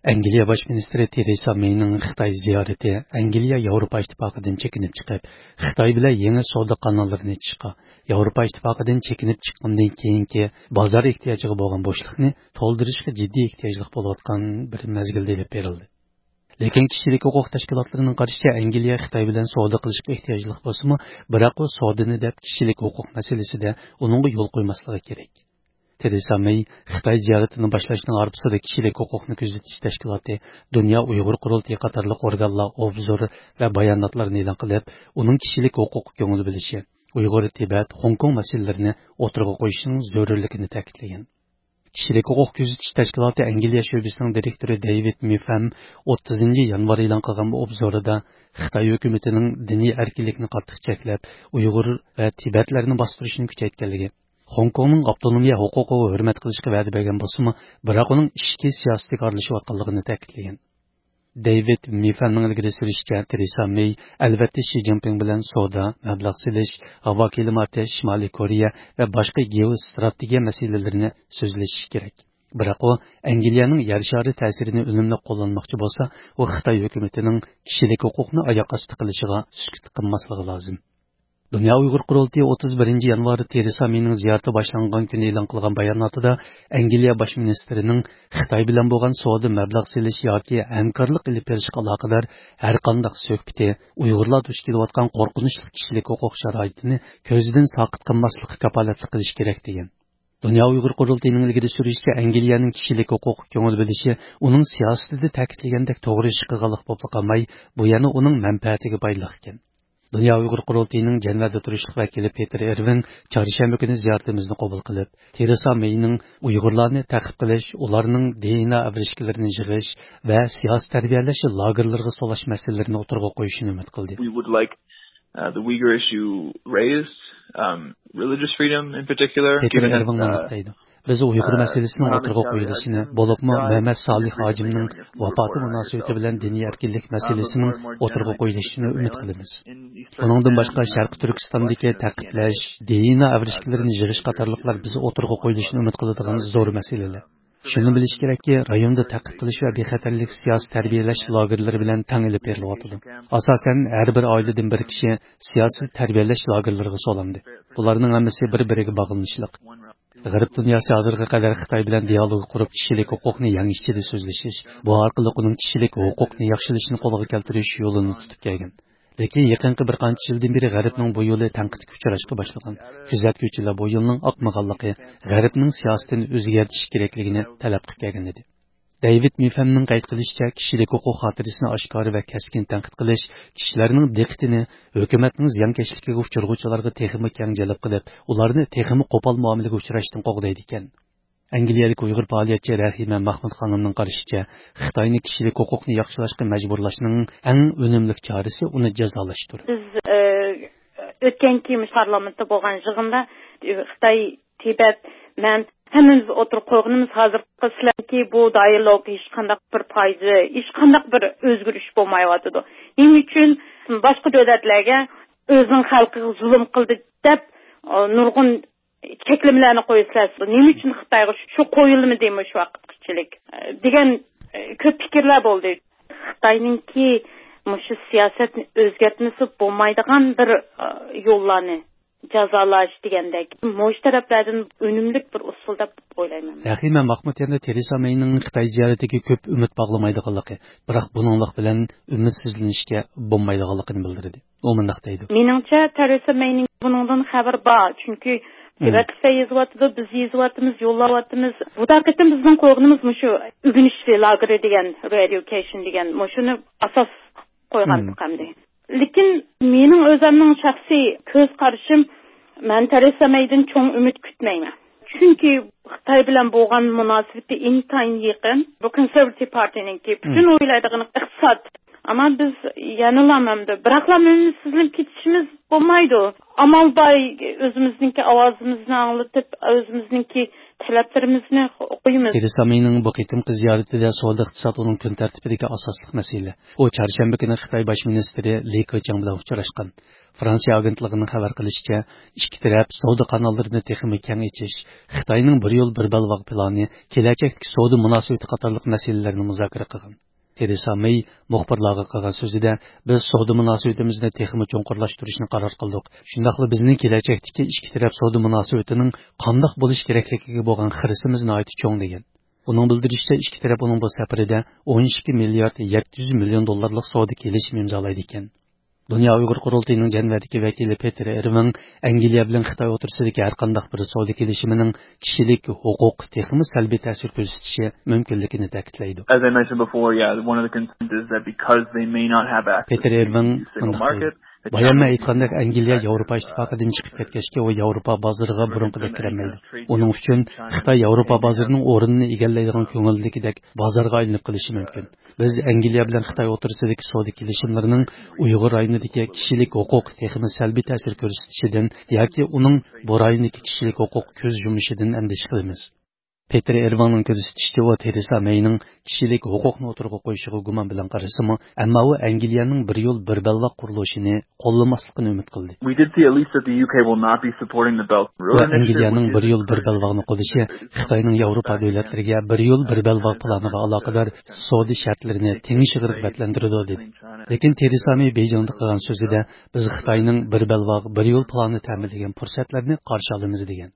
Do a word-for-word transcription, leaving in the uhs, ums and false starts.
Angliya bosh ministri Teresa Mayning Xitoy ziyorati Angliya Yevropa ittifoqidan chekinib chiqib, Xitoy bilan yangi savdo kanallarını chiqqa, Yevropa ittifoqidan chekinib chiqqandan keyingi bozor ehtiyojiga bo'lgan bo'shliqni to'ldirishga jiddiy ehtiyojlik bo'layotgan bir mezgilda olib berildi. Lekin kishilik huquq tashkilotlarining qarashicha Angliya Xitoy bilan savdo qilishga ehtiyojlik bo'lsa-mu, biroq u savdoni deb kishilik huquq masalasida uningga yo'l qo'ymasligi kerak. Teresa May Xitoy ziyoratini boshlashning orqasida kishilik huquqni kuzatish tashkiloti, Dunyo Uyg'ur qurultiyi qatorliq organlar obzor va bayonotlarni e'lon qilib, uning kishilik huquq ko'ngil bilishi, Uyg'ur, Tibet, Hong Kong masalalarini o'tirg'a qo'yishning zarurligini ta'kidlagan. Kishilik huquq kuzatish tashkiloti Angliya sho'basining direktori David Mifam o'ttizinchi yanvar e'lon qilgan obzorida Xitoy hukumatining diniy erkinlikni qattiq cheklab, Uyg'ur va Tibetlarni bostirishni kuchaytganligi, Hong Kongning avtonomiya huquqiga hurmat qilishga va'da bergan bo'lsa-mu, biroq uning ishki siyosatiga aralashayotganligini ta'kidlagan. David Mifamning ilgari surishicha, Teresa May albatta Xi Jinping bilan savdo, mablag' silish, havo klimati, Shimoliy Koreya va boshqa geostrategiya masalalarini so'zlashishi kerak. Biroq u Angliyaning yer shari ta'sirini unumli qo'llanmoqchi bo'lsa, u Xitoy hukumatining kishilik huquqni oyoq osti qilishiga sukut qilmasligi lozim. Dunyo Uyg'ur qurultiyi o'ttiz birinchi yanvar Teresa Mayning ziyorati boshlangan kuni e'lon qilgan bayonotida Angliya bosh ministrining Xitoy bilan bo'lgan savdo mablag' selish yoki hamkorlik qilib berishga aloqador har qanday suhbati Uyg'urlar duch kelayotgan qo'rqinchli kishilik huquq sharoitini ko'zdan soqit qilmaslikka kafolatlik qilish kerak degan. Dunyo Uyg'ur qurultiyining ilgari surishicha Angliyaning kishilik huquq ko'ngil bilishi uning siyosatida ta'kidlagandek to'g'ri ish qilganlik bo'lib qolmay, bu yana uning manfaatiga bayliq ekan. Dunyo Uyg'ur qurultiyining Janvada turishliq vakili Peter Ervin chorshanba kuni ziyoratimizni qabul qilib, Teresa Mayning Uyg'urlarni ta'qib qilish, ularning diniy avrishkilarini yig'ish va siyosiy tarbiyalash lagerlariga solash masalalarini o'tirg'a qo'yishini umid qildi. We would like uh, the Uyghur issue raised, um, religious freedom in particular. Peter Ervin deydi. Biz Uyg'ur masalasini o'tirg'a qo'yilishini, bo'libmi Muhammad Solih hojimning vafoti munosabati bilan diniy erkinlik masalasining o'tirg'a qo'yilishini umid qilamiz. Buningdan boshqa Sharq Turkistondagi taqiqlash, diniy avrishkilarni yig'ish qatorliqlar biz o'tirg'a qo'yilishini umid qiladigan zo'r masalalar. Shuni bilish kerakki, rayonda taqiq qilish va bexatarlik siyosiy tarbiyalash lagerlari bilan tang ilib berilyapti. Asosan har bir oiladan bir kishi siyosiy tarbiyalash lagerlariga solindi. Bularning hammasi bir-biriga bog'lanishli. G'arb dunyosi hozirga qadar Xitoy bilan dialog qurib, kishilik huquqni yangi ichida so'zlashish, bu orqali uning kishilik huquqni yaxshilashini qo'lga keltirish yo'lini tutib kelgan. Lekin yaqinqi bir qancha yildan beri G'arbning bu yo'li tanqidga uchrashga boshlagan. Kuzatuvchilar bu yo'lning oqmaganligi, G'arbning siyosatini o'zgartirish kerakligini talab qilib kelgan edi. David Mifamning qayd qilishicha, kishilik huquq xotirasini oshkor va kaskin tanqid qilish kishilarning diqqatini hukumatning ziyonkashligiga uchirg'uvchilarga texmi keng jalb qilib, ularni texmi qo'pol muomalaga uchrashdan qo'g'daydi ekan. Angliyalik Uyg'ur faoliyatchi Rahima Mahmud xonimning qarashicha, Xitoyni kishilik huquqni yaxshilashga majburlashning eng unumli chorasi uni jazolashdir. Biz o'tganki parlamentda bo'lgan yig'inda Xitoy, Tibet, men hammamiz o'tirib qo'yganimiz hozir qilsizlarki, bu dialog hech qanday bir foyda, hech qanday bir o'zgarish bo'lmayotdi. Nima uchun boshqa davlatlarga o'zining xalqiga zulm qildi deb nurg'un cheklamalarni qo'yisizlar. Nima uchun Xitoyga shu qo'yilmi deymiz shu vaqtchilik degan ko'p fikrlar bo'ldi. Xitoyningki shu siyosatni o'zgartmasi bo'lmaydigan bir yo'llarni jazolash degandek mo'sh taraflardan unumli bir usul deb o'ylayman. Rahima Mahmud yana Teresa Mayning Xitoy ziyoratiga ko'p umid bog'lamaydiganligi, biroq buninglik bilan umidsizlanishga bo'lmaydiganligini bildirdi. U mundaq deydi. Meningcha Teresa Mayning buningdan xabar bor, chunki Tibetda yozayotdi, biz yozyapmiz, yo'llayapmiz. Bu haqiqatan bizning qo'yganimiz shu o'rganish lageri degan, re-education degan, shuni asos qo'ygan qanday. Lekin mening o'zimning shaxsiy ko'z qarashim, men Teresa Maydan cho'ng umid kutmayman. Chunki Xitoy bilan bo'lgan munosabati intayin yaqin. Bu Conservative Party'ninki butun o'ylaydigan iqtisod. Ammo biz yanilamamdi. Biroqlamamiz sizlar ketishimiz bo'lmaydi. Amal boy o'zimizningki ovozimizni anglatib, o'zimizningki talablarimizni qo'yamiz. Teresa Mayning bu qitimqi ziyoratida savdo iqtisod uning kun tartibidagi asosli masala. U chorshanba kuni Xitoy bosh ministri Li Keqiang bilan uchrashgan. Fransiya agentligining xabar qilishicha, ikki taraf savdo kanallarini texnik kengaytirish, Xitoyning bir yo'l bir balvoq plani, kelajakdagi savdo munosabati qatorliq masalalarni muzokara qilgan. Teresa May muxbirlarga qilgan so'zida, biz savdo munosabatimizni texnik cho'nqurlashtirishni qaror qildik. Shundaqla bizning kelajakdagi ikki taraf savdo munosabatining qanday bo'lish kerakligiga bo'lgan xirisimizni aytib cho'ng degan. Uning bildirishicha, ikki taraf uning bu safarida o'n ikki milliard yetti yuz million dollarlik savdo kelishim imzolaydi ekan. Dünya Uyghur Qurultayının Janvadagi vakili Peter Ervin Angliya bilan Xitoy o'rtasidagi har qanday bir savdo kelishimining kishilik huquq texnik salbiy ta'sir ko'rsatishi mumkinligini ta'kidlaydi. As I mentioned before, yeah, one of the concerns is that because they may not have access Peter Ervin to the single market, Bayanma aytgandek, Angliya Yevropa ittifoqidan chiqib ketgachga u Yevropa bozoriga burunqidek kirolmaydi. Uning uchun Xitoy Yevropa bozorining o'rnini egallaydigan ko'ngildagidek bozorga aylanib qolishi mumkin. Biz Angliya bilan Xitoy o'rtasidagi savdo kelishimlarining Uyg'ur rayonidagi kishilik huquq texnik salbiy ta'sir ko'rsatishidan yoki uning bu rayondagi kishilik huquq ko'z yumishidan andish qilamiz. Peter Ervanning ko'rsatishicha, u Teresa Mayning kishilik huquqni o'tirg'a qo'yishiga gumon bilan qarasimi, ammo u Angliyaning bir yo'l bir balvoq qurilishini qo'llamasligini umid qildi. We did see at least that the U K will not be supporting the Belt and Road Initiative. Angliyaning bir yo'l bir balvoqni qo'lishi Xitoyning Yevropa davlatlariga bir yo'l bir balvoq planiga aloqador savdo shartlarini tengish rag'batlantiradi dedi. Lekin Teresa May Beijingda qilgan so'zida biz Xitoyning bir balvoq bir yo'l planini ta'minlagan fursatlarni qarshi olamiz degan.